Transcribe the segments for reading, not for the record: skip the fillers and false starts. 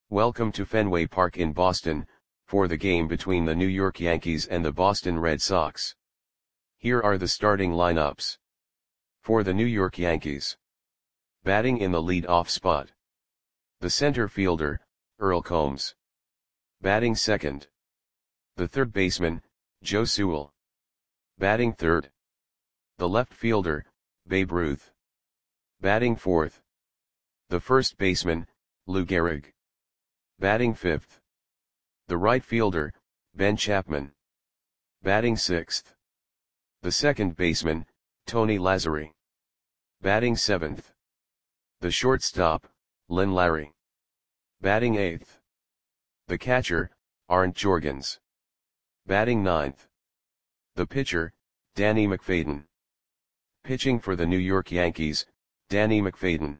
Welcome to Fenway Park in Boston, for the game between the New York Yankees and the Boston Red Sox. Here are the starting lineups. For the New York Yankees. Batting in the lead-off spot. The center fielder, Earl Combs. Batting second. The third baseman, Joe Sewell. Batting third. The left fielder, Babe Ruth. Batting fourth. The first baseman, Lou Gehrig. Batting fifth. The right fielder, Ben Chapman. Batting sixth. The second baseman, Tony Lazzeri. Batting seventh. The shortstop, Lynn Larry. Batting eighth. The catcher, Arndt Jorgens. Batting ninth. The pitcher, Danny McFadden. Pitching for the New York Yankees, Danny McFadden.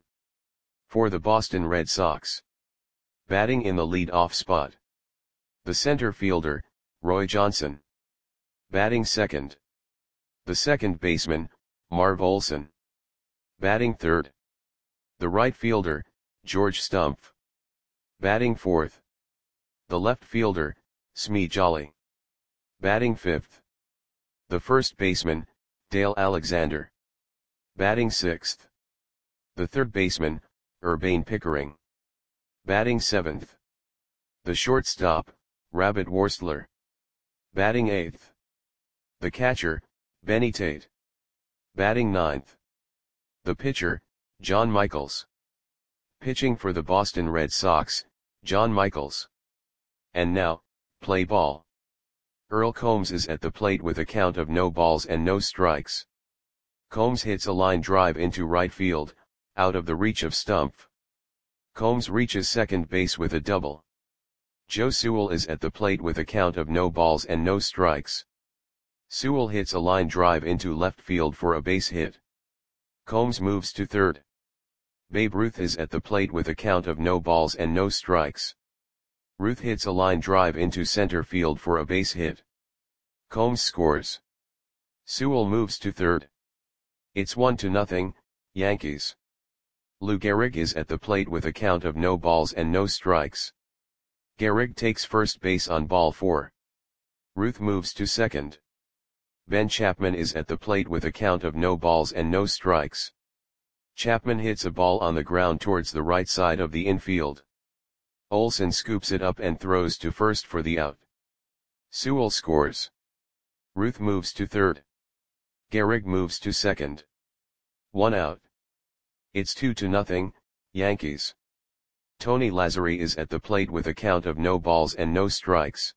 For the Boston Red Sox. Batting in the lead-off spot. The center fielder, Roy Johnson. Batting second. The second baseman, Marv Olson. Batting third. The right fielder, George Stumpf. Batting fourth. The left fielder, Smee Jolly. Batting fifth. The first baseman, Dale Alexander. Batting sixth. The third baseman, Urbane Pickering. Batting seventh. The shortstop, Rabbit Worstler. Batting eighth. The catcher, Benny Tate. Batting ninth. The pitcher, John Michaels. Pitching for the Boston Red Sox, John Michaels. And now, play ball. Earl Combs is at the plate with a count of no balls and no strikes. Combs hits a line drive into right field, out of the reach of Stumpf. Combs reaches second base with a double. Joe Sewell is at the plate with a count of no balls and no strikes. Sewell hits a line drive into left field for a base hit. Combs moves to third. Babe Ruth is at the plate with a count of no balls and no strikes. Ruth hits a line drive into center field for a base hit. Combs scores. Sewell moves to third. It's 1-0, Yankees. Lou Gehrig is at the plate with a count of no balls and no strikes. Gehrig takes first base on ball 4. Ruth moves to second. Ben Chapman is at the plate with a count of no balls and no strikes. Chapman hits a ball on the ground towards the right side of the infield. Olson scoops it up and throws to first for the out. Sewell scores. Ruth moves to third. Gehrig moves to second. 1 out. It's 2-0, Yankees. Tony Lazzeri is at the plate with a count of no balls and no strikes.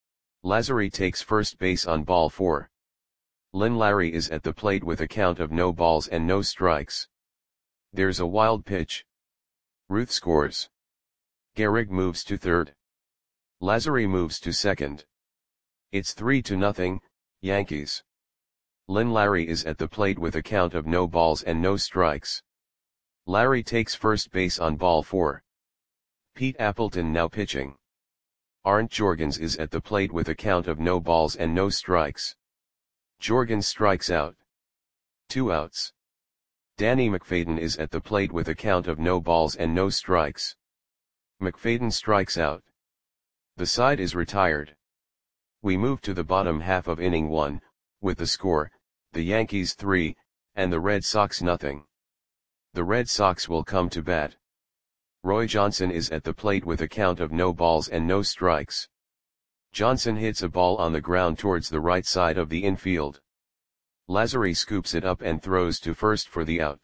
Lazzeri takes first base on ball 4. Lynn Larry is at the plate with a count of no balls and no strikes. There's a wild pitch. Ruth scores. Gehrig moves to third. Lazzeri moves to second. It's 3-0, Yankees. Lynn Larry is at the plate with a count of no balls and no strikes. Larry takes first base on ball 4. Pete Appleton now pitching. Arndt Jorgens is at the plate with a count of no balls and no strikes. Jorgens strikes out. 2 outs. Danny McFadden is at the plate with a count of no balls and no strikes. McFadden strikes out. The side is retired. We move to the bottom half of inning 1, with the score, the Yankees 3, and the Red Sox nothing. The Red Sox will come to bat. Roy Johnson is at the plate with a count of no balls and no strikes. Johnson hits a ball on the ground towards the right side of the infield. Lazzeri scoops it up and throws to first for the out.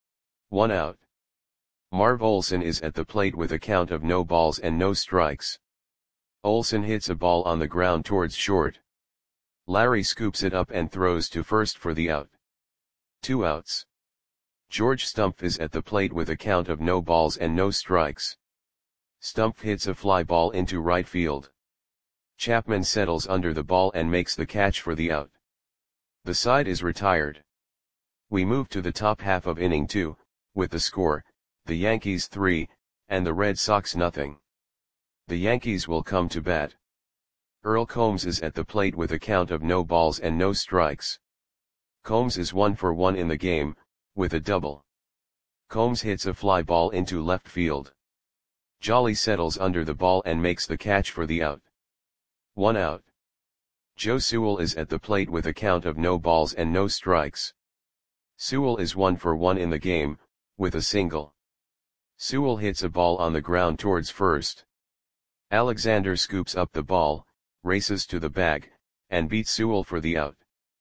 1 out. Marv Olson is at the plate with a count of no balls and no strikes. Olson hits a ball on the ground towards short. Larry scoops it up and throws to first for the out. 2 outs. George Stumpf is at the plate with a count of no balls and no strikes. Stumpf hits a fly ball into right field. Chapman settles under the ball and makes the catch for the out. The side is retired. We move to the top half of inning 2, with the score, the Yankees 3, and the Red Sox nothing. The Yankees will come to bat. Earl Combs is at the plate with a count of no balls and no strikes. Combs is 1 for 1 in the game, with a double. Combs hits a fly ball into left field. Jolly settles under the ball and makes the catch for the out. 1 out. Joe Sewell is at the plate with a count of no balls and no strikes. Sewell is 1 for 1 in the game, with a single. Sewell hits a ball on the ground towards first. Alexander scoops up the ball, races to the bag, and beats Sewell for the out.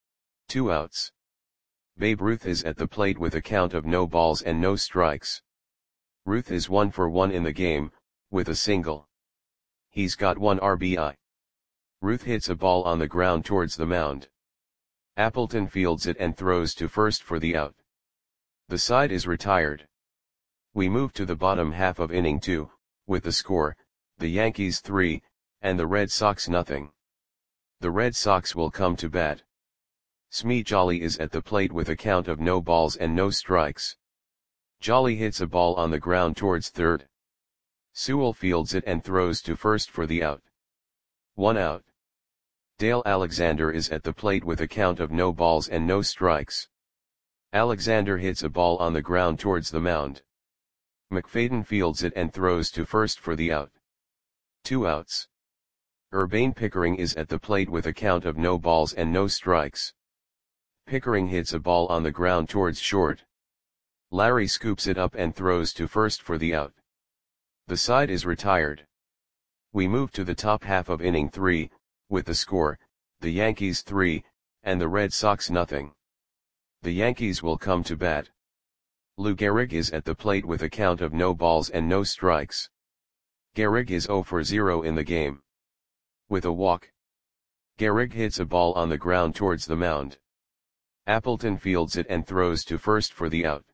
2 outs. Babe Ruth is at the plate with a count of no balls and no strikes. Ruth is 1 for 1 in the game, with a single. He's got 1 RBI. Ruth hits a ball on the ground towards the mound. Appleton fields it and throws to first for the out. The side is retired. We move to the bottom half of inning 2, with the score, the Yankees 3, and the Red Sox nothing. The Red Sox will come to bat. Smee Jolly is at the plate with a count of no balls and no strikes. Jolly hits a ball on the ground towards third. Sewell fields it and throws to first for the out. 1 out. Dale Alexander is at the plate with a count of no balls and no strikes. Alexander hits a ball on the ground towards the mound. McFadden fields it and throws to first for the out. 2 outs. Urbane Pickering is at the plate with a count of no balls and no strikes. Pickering hits a ball on the ground towards short. Larry scoops it up and throws to first for the out. The side is retired. We move to the top half of inning 3, with the score, the Yankees 3, and the Red Sox nothing. The Yankees will come to bat. Lou Gehrig is at the plate with a count of no balls and no strikes. Gehrig is 0 for 0 in the game. With a walk. Gehrig hits a ball on the ground towards the mound. Appleton fields it and throws to first for the out.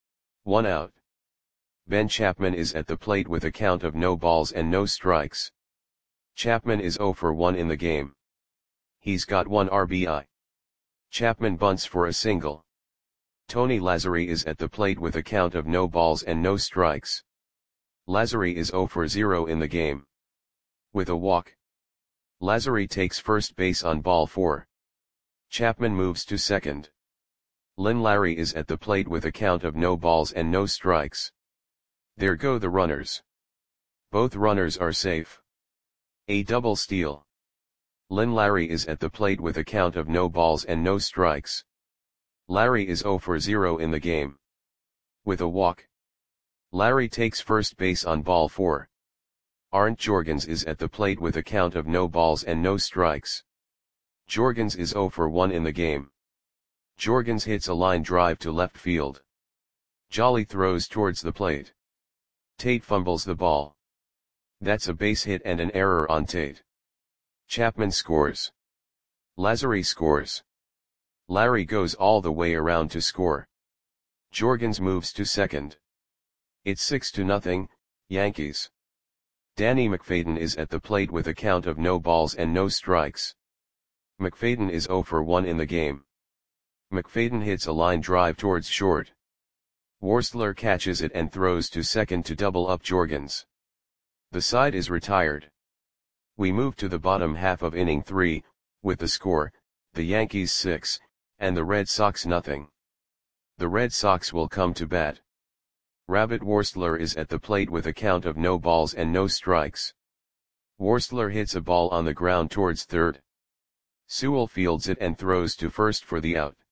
1 out. Ben Chapman is at the plate with a count of no balls and no strikes. Chapman is 0 for 1 in the game. He's got 1 RBI. Chapman bunts for a single. Tony Lazzeri is at the plate with a count of no balls and no strikes. Lazzeri is 0 for 0 in the game. With a walk. Lazzeri takes first base on ball 4. Chapman moves to second. Lynn Larry is at the plate with a count of no balls and no strikes. There go the runners. Both runners are safe. A double steal. Lynn Larry is at the plate with a count of no balls and no strikes. Larry is 0 for 0 in the game. With a walk. Larry takes first base on ball 4. Arndt Jorgens is at the plate with a count of no balls and no strikes. Jorgens is 0 for 1 in the game. Jorgens hits a line drive to left field. Jolly throws towards the plate. Tate fumbles the ball. That's a base hit and an error on Tate. Chapman scores. Lazzeri scores. Larry goes all the way around to score. Jorgens moves to second. It's 6-0, Yankees. Danny McFadden is at the plate with a count of no balls and no strikes. McFadden is 0 for 1 in the game. McFadden hits a line drive towards short. Worsler catches it and throws to second to double up Jorgens. The side is retired. We move to the bottom half of inning 3, with the score, the Yankees 6, and the Red Sox nothing. The Red Sox will come to bat. Rabbit Worsler is at the plate with a count of no balls and no strikes. Worsler hits a ball on the ground towards third. Sewell fields it and throws to first for the out.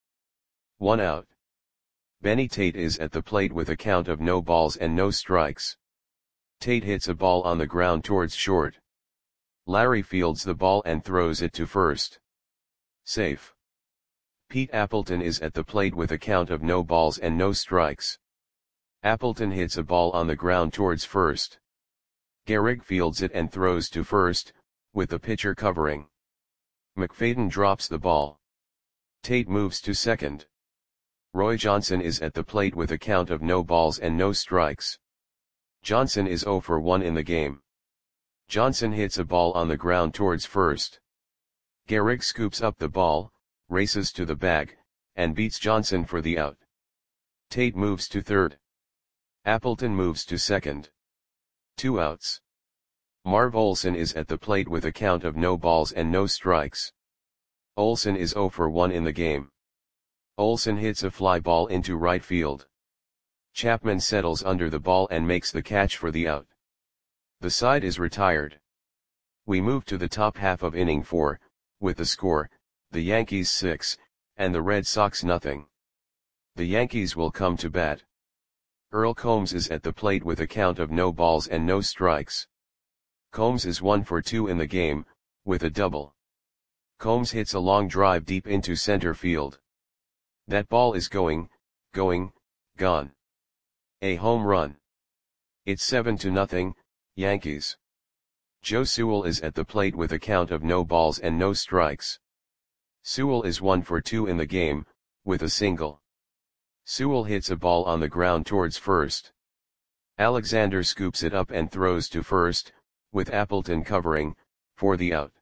1 out. Benny Tate is at the plate with a count of no balls and no strikes. Tate hits a ball on the ground towards short. Larry fields the ball and throws it to first. Safe. Pete Appleton is at the plate with a count of no balls and no strikes. Appleton hits a ball on the ground towards first. Gehrig fields it and throws to first, with the pitcher covering. McFadden drops the ball. Tate moves to second. Roy Johnson is at the plate with a count of no balls and no strikes. Johnson is 0 for 1 in the game. Johnson hits a ball on the ground towards first. Gehrig scoops up the ball, races to the bag, and beats Johnson for the out. Tate moves to third. Appleton moves to second. 2 outs. Marv Olson is at the plate with a count of no balls and no strikes. Olson is 0 for 1 in the game. Olson hits a fly ball into right field. Chapman settles under the ball and makes the catch for the out. The side is retired. We move to the top half of inning 4, with the score, the Yankees 6, and the Red Sox nothing. The Yankees will come to bat. Earl Combs is at the plate with a count of no balls and no strikes. Combs is 1 for 2 in the game, with a double. Combs hits a long drive deep into center field. That ball is going, gone. A home run. It's 7-0, Yankees. Joe Sewell is at the plate with a count of no balls and no strikes. Sewell is 1 for 2 in the game, with a single. Sewell hits a ball on the ground towards first. Alexander scoops it up and throws to first, with Appleton covering, for the out.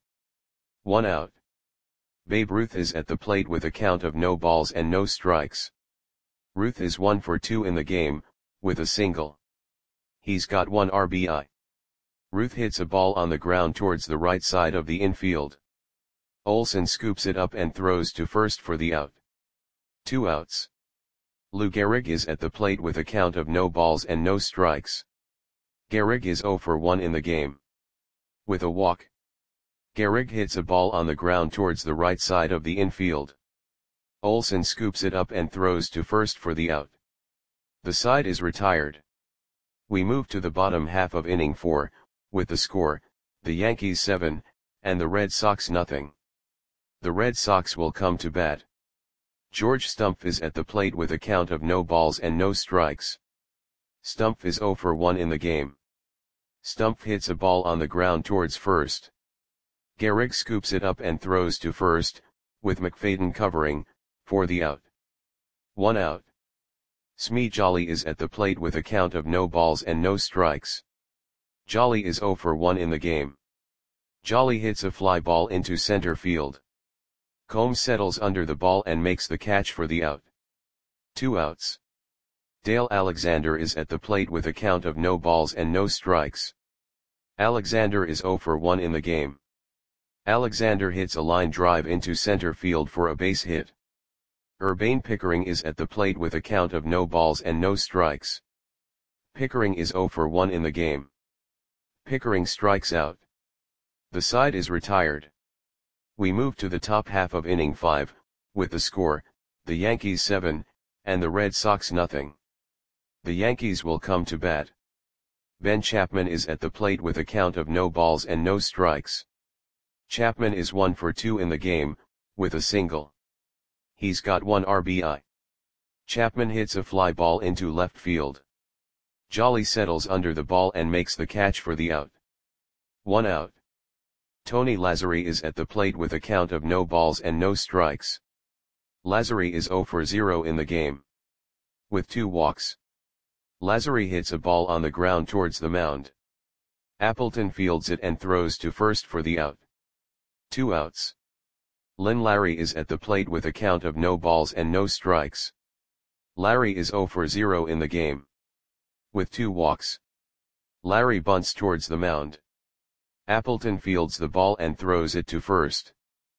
1 out. Babe Ruth is at the plate with a count of no balls and no strikes. Ruth is 1 for 2 in the game, with a single. He's got 1 RBI. Ruth hits a ball on the ground towards the right side of the infield. Olsen scoops it up and throws to first for the out. 2 outs. Lou Gehrig is at the plate with a count of no balls and no strikes. Gehrig is 0 for 1 in the game. With a walk. Gehrig hits a ball on the ground towards the right side of the infield. Olsen scoops it up and throws to first for the out. The side is retired. We move to the bottom half of inning 4, with the score, the Yankees 7, and the Red Sox nothing. The Red Sox will come to bat. George Stumpf is at the plate with a count of no balls and no strikes. Stumpf is 0 for 1 in the game. Stumpf hits a ball on the ground towards first. Gehrig scoops it up and throws to first, with McFadden covering, for the out. 1 out. Smee Jolly is at the plate with a count of no balls and no strikes. Jolly is 0 for 1 in the game. Jolly hits a fly ball into center field. Combs settles under the ball and makes the catch for the out. 2 outs. Dale Alexander is at the plate with a count of no balls and no strikes. Alexander is 0 for 1 in the game. Alexander hits a line drive into center field for a base hit. Urbane Pickering is at the plate with a count of no balls and no strikes. Pickering is 0 for 1 in the game. Pickering strikes out. The side is retired. We move to the top half of inning 5, with the score, the Yankees 7, and the Red Sox nothing. The Yankees will come to bat. Ben Chapman is at the plate with a count of no balls and no strikes. Chapman is 1 for 2 in the game, with a single. He's got 1 RBI. Chapman hits a fly ball into left field. Jolly settles under the ball and makes the catch for the out. 1 out. Tony Lazzeri is at the plate with a count of no balls and no strikes. Lazzeri is 0 for 0 in the game. With 2 walks. Lazzeri hits a ball on the ground towards the mound. Appleton fields it and throws to first for the out. 2 outs. Lynn Larry is at the plate with a count of no balls and no strikes. Larry is 0 for 0 in the game. With 2 walks. Larry bunts towards the mound. Appleton fields the ball and throws it to first.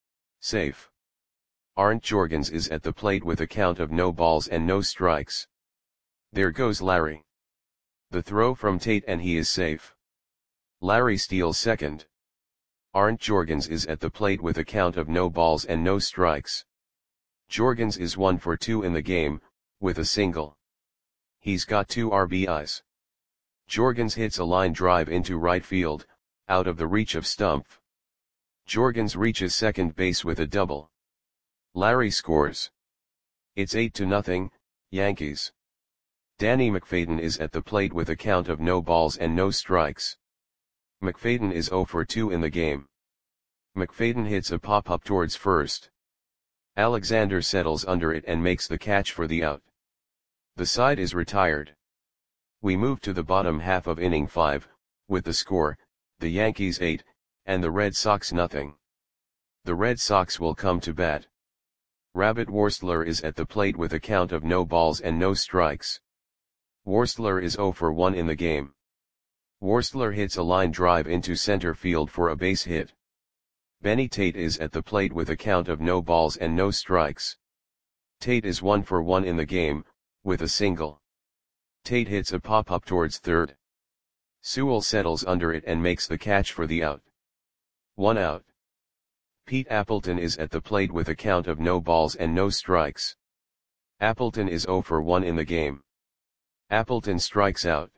Safe. Arndt Jorgens is at the plate with a count of no balls and no strikes. There goes Larry. The throw from Tate and he is safe. Larry steals second. Arndt Jorgens is at the plate with a count of no balls and no strikes. Jorgens is 1 for 2 in the game, with a single. He's got 2 RBIs. Jorgens hits a line drive into right field, out of the reach of Stumpf. Jorgens reaches second base with a double. Larry scores. It's 8-0, Yankees. Danny McFadden is at the plate with a count of no balls and no strikes. McFadden is 0 for 2 in the game. McFadden hits a pop-up towards first. Alexander settles under it and makes the catch for the out. The side is retired. We move to the bottom half of inning 5, with the score, the Yankees 8, and the Red Sox nothing. The Red Sox will come to bat. Rabbit Worstler is at the plate with a count of no balls and no strikes. Worstler is 0 for 1 in the game. Worstler hits a line drive into center field for a base hit. Benny Tate is at the plate with a count of no balls and no strikes. Tate is 1 for 1 in the game, with a single. Tate hits a pop-up towards third. Sewell settles under it and makes the catch for the out. 1 out. Pete Appleton is at the plate with a count of no balls and no strikes. Appleton is 0 for 1 in the game. Appleton strikes out.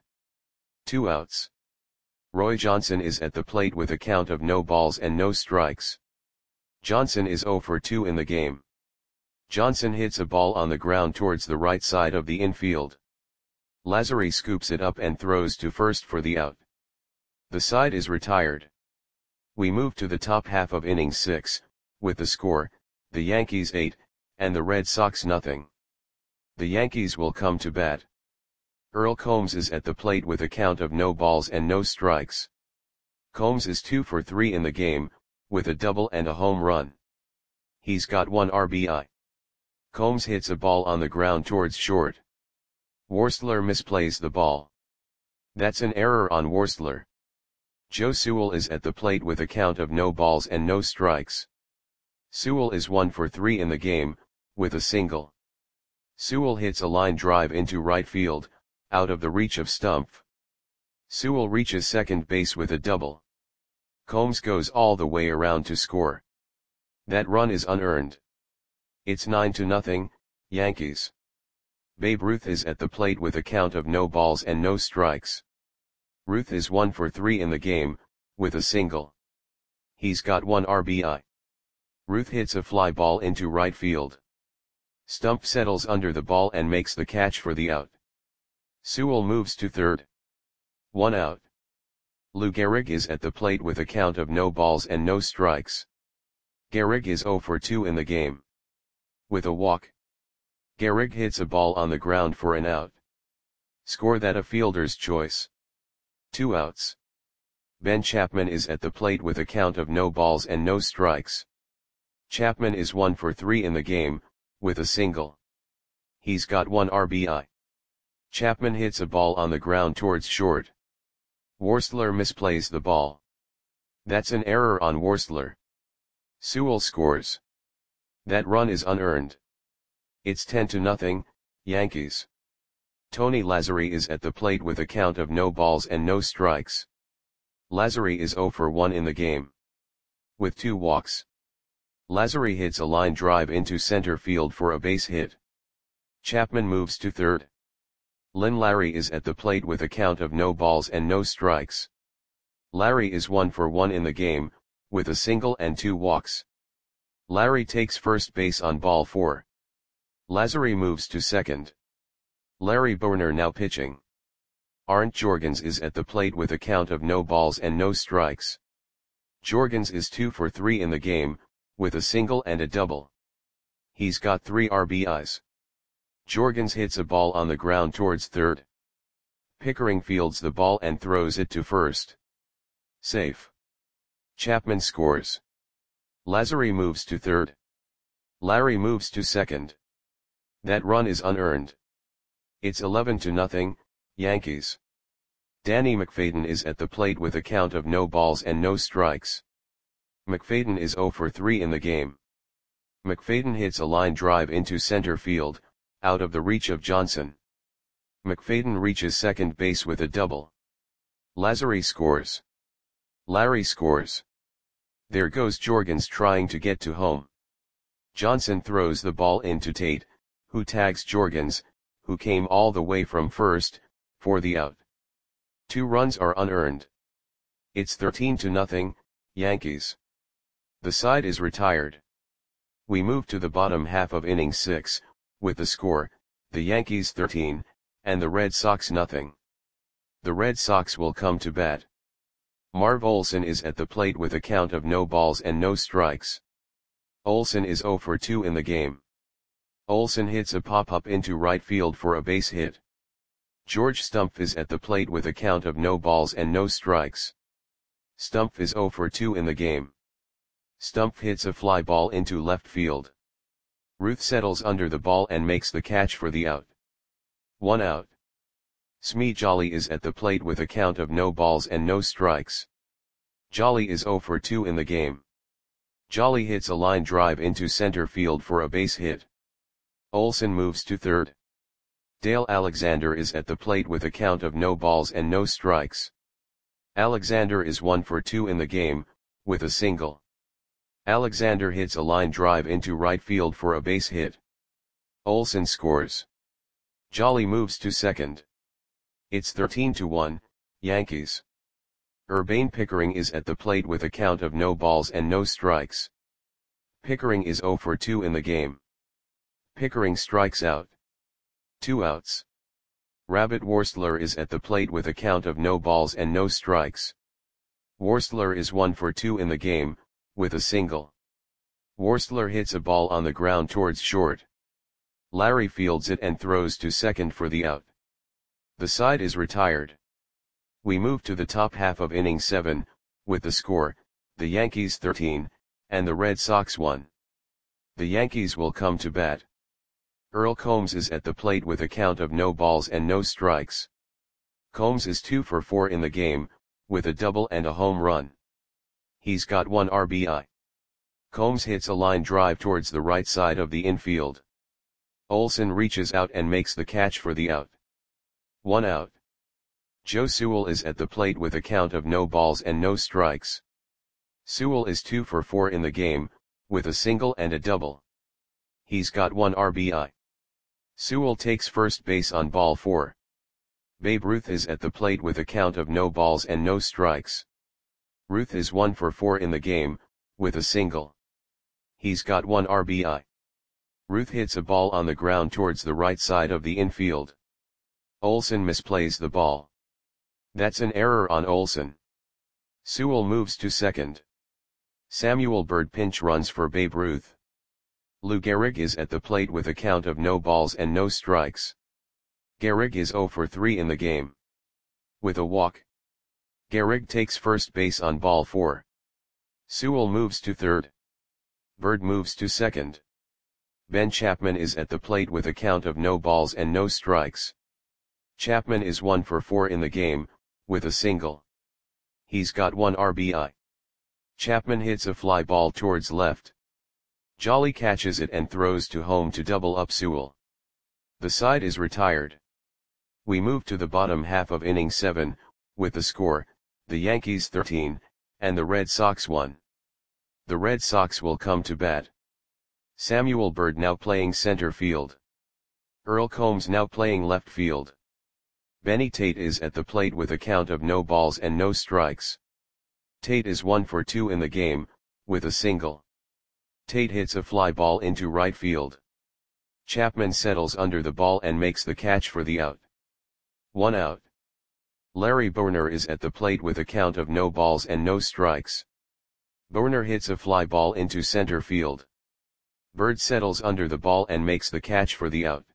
2 outs. Roy Johnson is at the plate with a count of no balls and no strikes. Johnson is 0 for 2 in the game. Johnson hits a ball on the ground towards the right side of the infield. Lazary scoops it up and throws to first for the out. The side is retired. We move to the top half of inning 6, with the score, the Yankees 8, and the Red Sox nothing. The Yankees will come to bat. Earl Combs is at the plate with a count of no balls and no strikes. Combs is 2 for 3 in the game, with a double and a home run. He's got 1 RBI. Combs hits a ball on the ground towards short. Worsler misplays the ball. That's an error on Worsler. Joe Sewell is at the plate with a count of no balls and no strikes. Sewell is 1 for 3 in the game, with a single. Sewell hits a line drive into right field, out of the reach of Stumpf. Sewell reaches second base with a double. Combs goes all the way around to score. That run is unearned. It's 9-0, Yankees. Babe Ruth is at the plate with a count of no balls and no strikes. Ruth is 1 for 3 in the game, with a single. He's got 1 RBI. Ruth hits a fly ball into right field. Stumpf settles under the ball and makes the catch for the out. Sewell moves to third. 1 out. Lou Gehrig is at the plate with a count of no balls and no strikes. Gehrig is 0 for 2 in the game. With a walk. Gehrig hits a ball on the ground for an out. Score that a fielder's choice. 2 outs. Ben Chapman is at the plate with a count of no balls and no strikes. Chapman is 1 for 3 in the game, with a single. He's got 1 RBI. Chapman hits a ball on the ground towards short. Worsler misplays the ball. That's an error on Worsler. Sewell scores. That run is unearned. It's 10-0, Yankees. Tony Lazary is at the plate with a count of no balls and no strikes. Lazary is 0 for 1 in the game. With 2 walks. Lazary hits a line drive into center field for a base hit. Chapman moves to third. Lynn Larry is at the plate with a count of no balls and no strikes. Larry is 1 for 1 in the game, with a single and 2 walks. Larry takes first base on ball 4. Lazary moves to second. Larry Boerner now pitching. Arndt Jorgens is at the plate with a count of no balls and no strikes. Jorgens is 2 for 3 in the game, with a single and a double. He's got 3 RBIs. Jorgens hits a ball on the ground towards third. Pickering fields the ball and throws it to first. Safe. Chapman scores. Lazary moves to third. Larry moves to second. That run is unearned. It's 11-0, Yankees. Danny McFadden is at the plate with a count of no balls and no strikes. McFadden is 0 for 3 in the game. McFadden hits a line drive into center field, out of the reach of Johnson. McFadden reaches second base with a double. Lazary scores. Larry scores. There goes Jorgens trying to get to home. Johnson throws the ball into Tate, who tags Jorgens, who came all the way from first, for the out. 2 runs are unearned. It's 13-0, Yankees. The side is retired. We move to the bottom half of inning 6, with the score, the Yankees 13, and the Red Sox nothing. The Red Sox will come to bat. Marv Olson is at the plate with a count of no balls and no strikes. Olson is 0 for 2 in the game. Olson hits a pop-up into right field for a base hit. George Stumpf is at the plate with a count of no balls and no strikes. Stumpf is 0 for 2 in the game. Stumpf hits a fly ball into left field. Ruth settles under the ball and makes the catch for the out. 1 out. Smee Jolly is at the plate with a count of no balls and no strikes. Jolly is 0 for 2 in the game. Jolly hits a line drive into center field for a base hit. Olson moves to third. Dale Alexander is at the plate with a count of no balls and no strikes. Alexander is 1 for 2 in the game, with a single. Alexander hits a line drive into right field for a base hit. Olson scores. Jolly moves to second. It's 13-1, Yankees. Urbane Pickering is at the plate with a count of no balls and no strikes. Pickering is 0 for 2 in the game. Pickering strikes out. 2 outs. Rabbit Worstler is at the plate with a count of no balls and no strikes. Worstler is 1 for 2 in the game, with a single. Worstler hits a ball on the ground towards short. Larry fields it and throws to second for the out. The side is retired. We move to the top half of inning 7, with the score, the Yankees 13, and the Red Sox 1. The Yankees will come to bat. Earl Combs is at the plate with a count of no balls and no strikes. Combs is 2 for 4 in the game, with a double and a home run. He's got 1 RBI. Combs hits a line drive towards the right side of the infield. Olson reaches out and makes the catch for the out. 1 out. Joe Sewell is at the plate with a count of no balls and no strikes. Sewell is 2 for 4 in the game, with a single and a double. He's got 1 RBI. Sewell takes first base on ball 4. Babe Ruth is at the plate with a count of no balls and no strikes. Ruth is 1 for 4 in the game, with a single. He's got 1 RBI. Ruth hits a ball on the ground towards the right side of the infield. Olson misplays the ball. That's an error on Olson. Sewell moves to second. Samuel Bird pinch runs for Babe Ruth. Lou Gehrig is at the plate with a count of no balls and no strikes. Gehrig is 0 for 3 in the game. With a walk. Gehrig takes first base on ball 4. Sewell moves to third. Bird moves to second. Ben Chapman is at the plate with a count of no balls and no strikes. Chapman is 1 for 4 in the game, with a single. He's got 1 RBI. Chapman hits a fly ball towards left. Jolly catches it and throws to home to double up Sewell. The side is retired. We move to the bottom half of inning 7, with the score, the Yankees 13, and the Red Sox 1. The Red Sox will come to bat. Samuel Bird now playing center field. Earl Combs now playing left field. Benny Tate is at the plate with a count of no balls and no strikes. Tate is 1 for 2 in the game, with a single. Tate hits a fly ball into right field. Chapman settles under the ball and makes the catch for the out. 1 out. Larry Boerner is at the plate with a count of no balls and no strikes. Boerner hits a fly ball into center field. Bird settles under the ball and makes the catch for the out.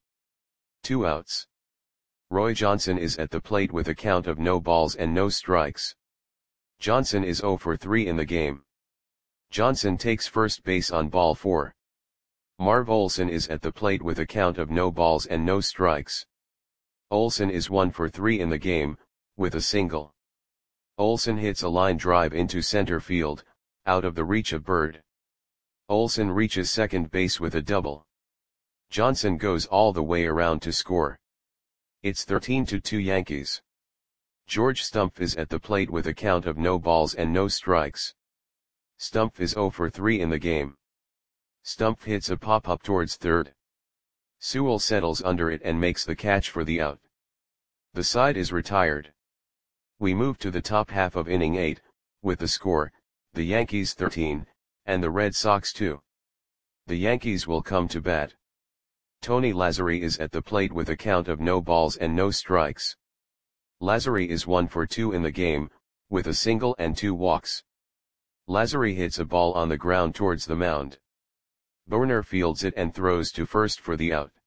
2 outs. Roy Johnson is at the plate with a count of no balls and no strikes. Johnson is 0 for 3 in the game. Johnson takes first base on ball 4. Marv Olson is at the plate with a count of no balls and no strikes. Olson is 1 for 3 in the game, with a single. Olson hits a line drive into center field, out of the reach of Bird. Olson reaches second base with a double. Johnson goes all the way around to score. It's 13-2 Yankees. George Stumpf is at the plate with a count of no balls and no strikes. Stumpf is 0 for 3 in the game. Stumpf hits a pop-up towards third. Sewell settles under it and makes the catch for the out. The side is retired. We move to the top half of inning 8, with the score, the Yankees 13, and the Red Sox 2. The Yankees will come to bat. Tony Lazzeri is at the plate with a count of no balls and no strikes. Lazzeri is 1 for 2 in the game, with a single and 2 walks. Lazzeri hits a ball on the ground towards the mound. Boerner fields it and throws to first for the out.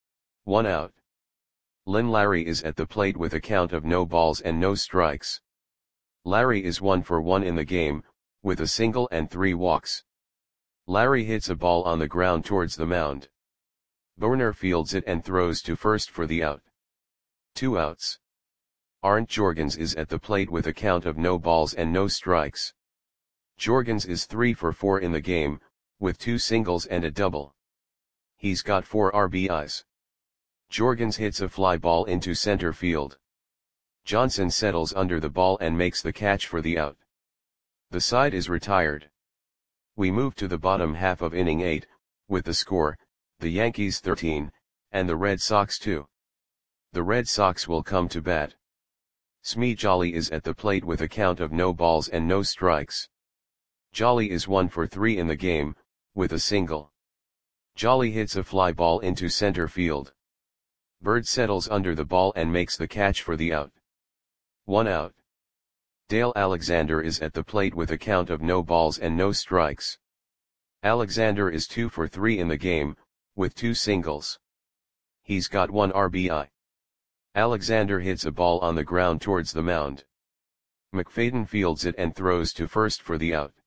1 out. Lynn Larry is at the plate with a count of no balls and no strikes. Larry is 1 for 1 in the game, with a single and 3 walks. Larry hits a ball on the ground towards the mound. Boerner fields it and throws to first for the out. 2 outs. Arndt Jorgens is at the plate with a count of no balls and no strikes. Jorgens is 3 for 4 in the game, with 2 singles and a double. He's got 4 RBIs. Jorgens hits a fly ball into center field. Johnson settles under the ball and makes the catch for the out. The side is retired. We move to the bottom half of inning 8, with the score, the Yankees 13, and the Red Sox 2. The Red Sox will come to bat. Smee Jolly is at the plate with a count of no balls and no strikes. Jolly is 1 for 3 in the game, with a single. Jolly hits a fly ball into center field. Bird settles under the ball and makes the catch for the out. 1 out. Dale Alexander is at the plate with a count of no balls and no strikes. Alexander is 2 for 3 in the game, with 2 singles. He's got 1 RBI. Alexander hits a ball on the ground towards the mound. McFadden fields it and throws to first for the out.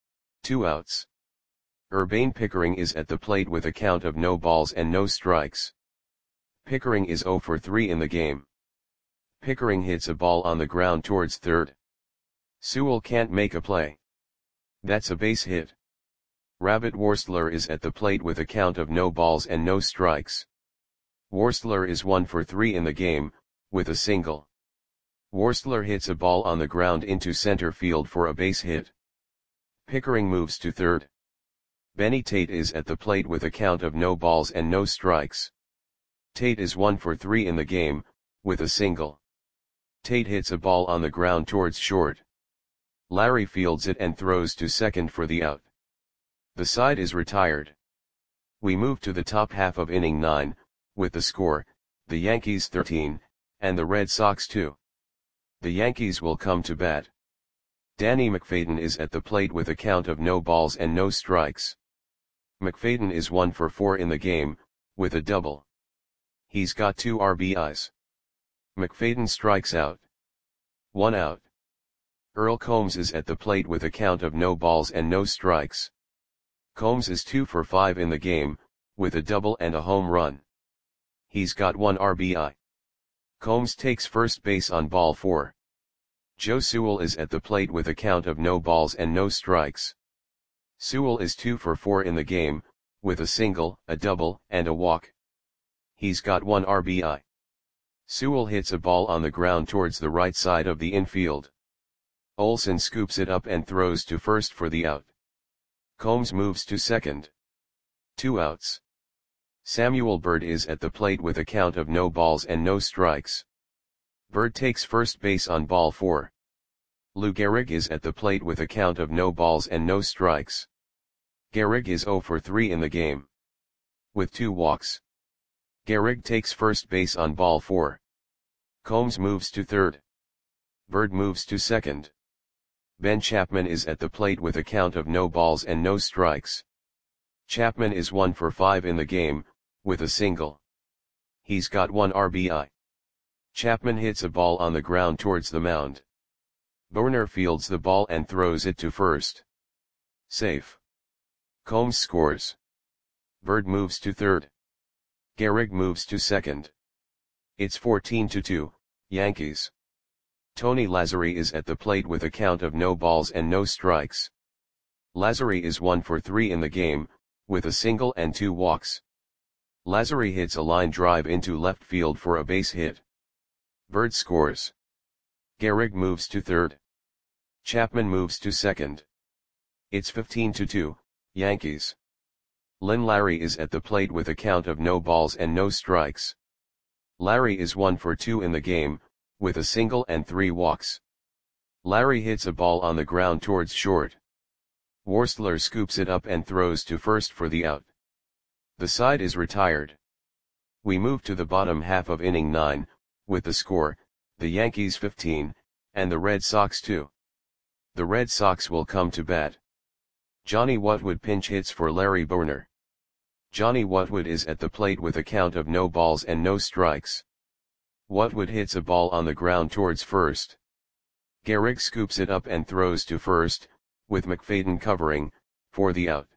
2 outs. Urbane Pickering is at the plate with a count of no balls and no strikes. Pickering is 0 for 3 in the game. Pickering hits a ball on the ground towards third. Sewell can't make a play. That's a base hit. Rabbit Worstler is at the plate with a count of no balls and no strikes. Worstler is 1 for 3 in the game, with a single. Worstler hits a ball on the ground into center field for a base hit. Pickering moves to third. Benny Tate is at the plate with a count of no balls and no strikes. Tate is 1 for 3 in the game, with a single. Tate hits a ball on the ground towards short. Larry fields it and throws to second for the out. The side is retired. We move to the top half of inning 9, with the score, the Yankees 13, and the Red Sox 2. The Yankees will come to bat. Danny McFadden is at the plate with a count of no balls and no strikes. McFadden is 1 for 4 in the game, with a double. He's got 2 RBIs. McFadden strikes out. 1 out. Earl Combs is at the plate with a count of no balls and no strikes. Combs is 2 for 5 in the game, with a double and a home run. He's got 1 RBI. Combs takes first base on ball 4. Joe Sewell is at the plate with a count of no balls and no strikes. Sewell is 2 for 4 in the game, with a single, a double, and a walk. He's got 1 RBI. Sewell hits a ball on the ground towards the right side of the infield. Olsen scoops it up and throws to first for the out. Combs moves to second. 2 outs. Samuel Bird is at the plate with a count of no balls and no strikes. Bird takes first base on ball 4. Lou Gehrig is at the plate with a count of no balls and no strikes. Gehrig is 0 for 3 in the game. With 2 walks. Gehrig takes first base on ball 4. Combs moves to third. Bird moves to second. Ben Chapman is at the plate with a count of no balls and no strikes. Chapman is 1 for 5 in the game, with a single. He's got 1 RBI. Chapman hits a ball on the ground towards the mound. Boerner fields the ball and throws it to first. Safe. Combs scores. Bird moves to third. Gehrig moves to second. It's 14-2, Yankees. Tony Lazzeri is at the plate with a count of no balls and no strikes. Lazzeri is 1 for 3 in the game, with a single and 2 walks. Lazzeri hits a line drive into left field for a base hit. Bird scores. Gehrig moves to third. Chapman moves to second. It's 15-2, Yankees. Lynn Larry is at the plate with a count of no balls and no strikes. Larry is 1 for 2 in the game, with a single and 3 walks. Larry hits a ball on the ground towards short. Worstler scoops it up and throws to first for the out. The side is retired. We move to the bottom half of inning 9, with the score, the Yankees 15, and the Red Sox 2. The Red Sox will come to bat. Johnny Wutwood pinch hits for Larry Boerner. Johnny Wutwood is at the plate with a count of no balls and no strikes. Wutwood hits a ball on the ground towards first. Gehrig scoops it up and throws to first, with McFadden covering, for the out.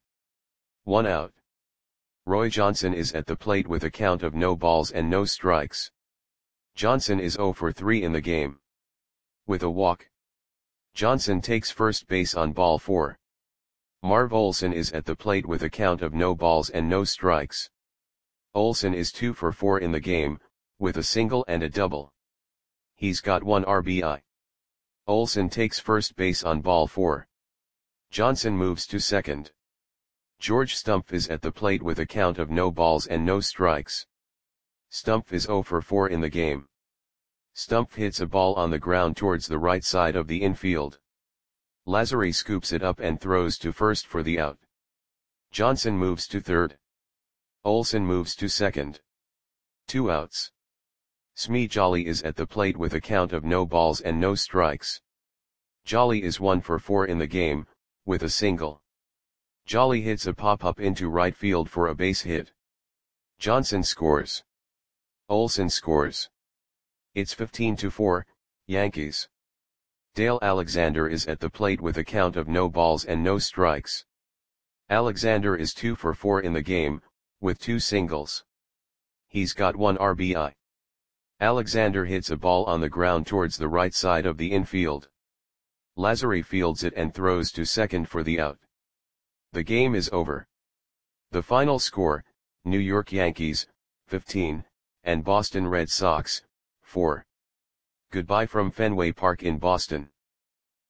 1 out. Roy Johnson is at the plate with a count of no balls and no strikes. Johnson is 0 for 3 in the game. With a walk. Johnson takes first base on ball 4. Marv Olsen is at the plate with a count of no balls and no strikes. Olsen is 2 for 4 in the game, with a single and a double. He's got 1 RBI. Olson takes first base on ball 4. Johnson moves to second. George Stumpf is at the plate with a count of no balls and no strikes. Stumpf is 0 for 4 in the game. Stumpf hits a ball on the ground towards the right side of the infield. Lazzari scoops it up and throws to first for the out. Johnson moves to third. Olson moves to second. 2 outs. Smee Jolly is at the plate with a count of no balls and no strikes. Jolly is 1 for 4 in the game, with a single. Jolly hits a pop-up into right field for a base hit. Johnson scores. Olson scores. It's 15-4, Yankees. Dale Alexander is at the plate with a count of no balls and no strikes. Alexander is 2 for 4 in the game, with 2 singles. He's got 1 RBI. Alexander hits a ball on the ground towards the right side of the infield. Lazzari fields it and throws to second for the out. The game is over. The final score, New York Yankees, 15, and Boston Red Sox, 4. Goodbye from Fenway Park in Boston.